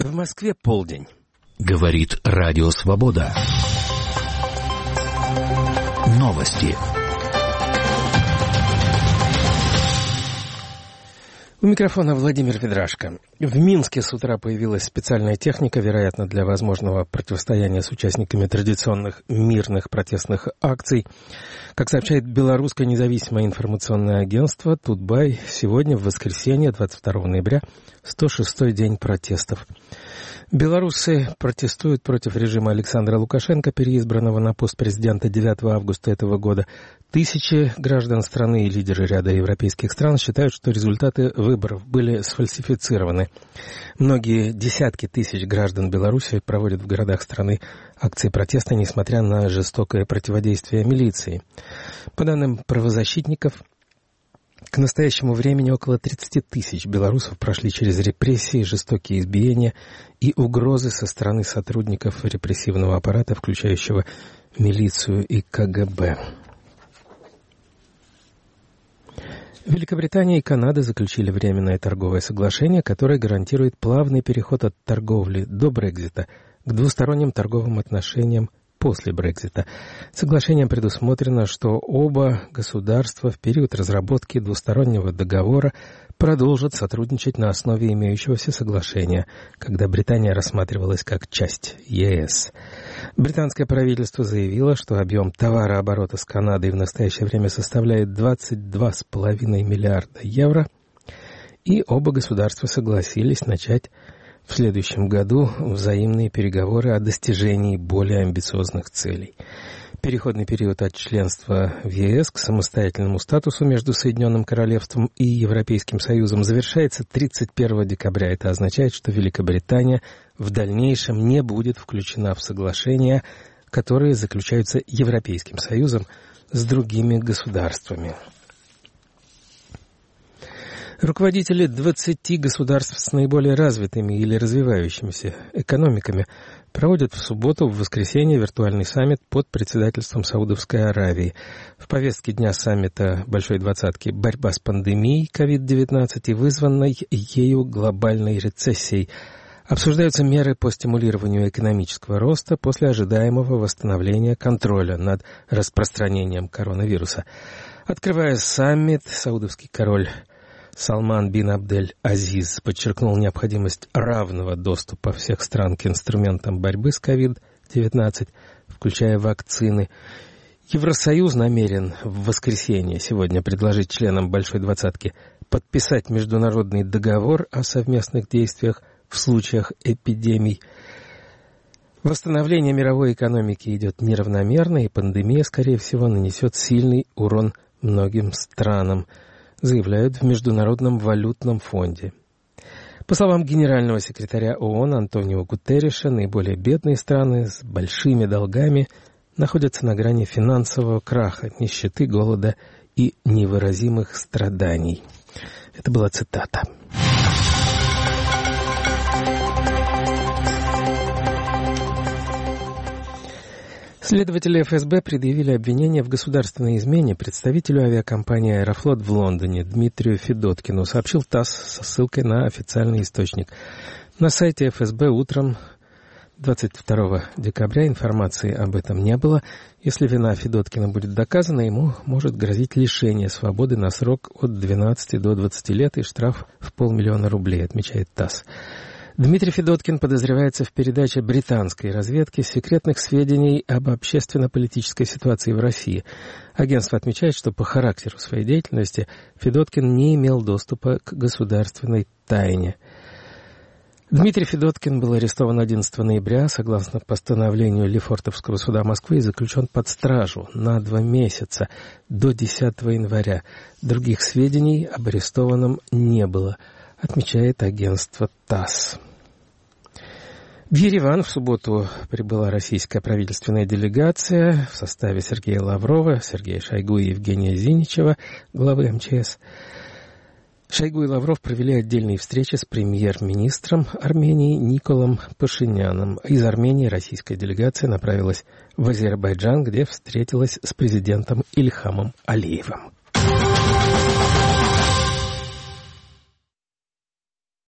В Москве полдень. Говорит Радио Свобода. Новости. У микрофона Владимир Ведрашко. В Минске с утра появилась специальная техника, вероятно, для возможного противостояния с участниками традиционных мирных протестных акций. Как сообщает белорусское независимое информационное агентство «Тутбай», сегодня, в воскресенье, 22 ноября, 106-й день протестов. Белорусы протестуют против режима Александра Лукашенко, переизбранного на пост президента 9 августа этого года. Тысячи граждан страны и лидеры ряда европейских стран считают, что результаты выборов были сфальсифицированы. Многие десятки тысяч граждан Беларуси проводят в городах страны акции протеста, несмотря на жестокое противодействие милиции. По данным правозащитников, к настоящему времени около 30 тысяч белорусов прошли через репрессии, жестокие избиения и угрозы со стороны сотрудников репрессивного аппарата, включающего милицию и КГБ. Великобритания и Канада заключили временное торговое соглашение, которое гарантирует плавный переход от торговли до Брексита к двусторонним торговым отношениям после Брексита. Соглашением предусмотрено, что оба государства в период разработки двустороннего договора продолжат сотрудничать на основе имеющегося соглашения, когда Британия рассматривалась как часть ЕС. Британское правительство заявило, что объем товарооборота с Канадой в настоящее время составляет 22,5 миллиарда евро, и оба государства согласились начать в следующем году взаимные переговоры о достижении более амбициозных целей. Переходный период от членства в ЕС к самостоятельному статусу между Соединенным Королевством и Европейским Союзом завершается 31 декабря. Это означает, что Великобритания в дальнейшем не будет включена в соглашения, которые заключаются Европейским Союзом с другими государствами. Руководители 20 государств с наиболее развитыми или развивающимися экономиками проводят в субботу, в воскресенье виртуальный саммит под председательством Саудовской Аравии. В повестке дня саммита Большой Двадцатки борьба с пандемией COVID-19 и вызванной ею глобальной рецессией. Обсуждаются меры по стимулированию экономического роста после ожидаемого восстановления контроля над распространением коронавируса. Открывая саммит, саудовский король Салман бин Абдель-Азиз подчеркнул необходимость равного доступа всех стран к инструментам борьбы с COVID-19, включая вакцины. Евросоюз намерен в воскресенье сегодня предложить членам Большой Двадцатки подписать международный договор о совместных действиях в случаях эпидемий. Восстановление мировой экономики идет неравномерно, и пандемия, скорее всего, нанесет сильный урон многим странам, заявляют в Международном валютном фонде. По словам генерального секретаря ООН Антонио Гутерриша, наиболее бедные страны с большими долгами находятся на грани финансового краха, нищеты, голода и невыразимых страданий. Это была цитата. Следователи ФСБ предъявили обвинение в государственной измене представителю авиакомпании «Аэрофлот» в Лондоне Дмитрию Федоткину, сообщил ТАСС со ссылкой на официальный источник. На сайте ФСБ утром 22 декабря информации об этом не было. Если вина Федоткина будет доказана, ему может грозить лишение свободы на срок от 12 до 20 лет и штраф в 500 000 рублей, отмечает ТАСС. Дмитрий Федоткин подозревается в передаче британской разведки секретных сведений об общественно-политической ситуации в России. Агентство отмечает, что по характеру своей деятельности Федоткин не имел доступа к государственной тайне. Дмитрий Федоткин был арестован 11 ноября, согласно постановлению Лефортовского суда Москвы, и заключен под стражу на 2 месяца до 10 января. Других сведений об арестованном не было, отмечает агентство ТАСС. В Ереван в субботу прибыла российская правительственная делегация в составе Сергея Лаврова, Сергея Шойгу и Евгения Зиничева, главы МЧС. Шойгу и Лавров провели отдельные встречи с премьер-министром Армении Николом Пашиняном. Из Армении российская делегация направилась в Азербайджан, где встретилась с президентом Ильхамом Алиевым.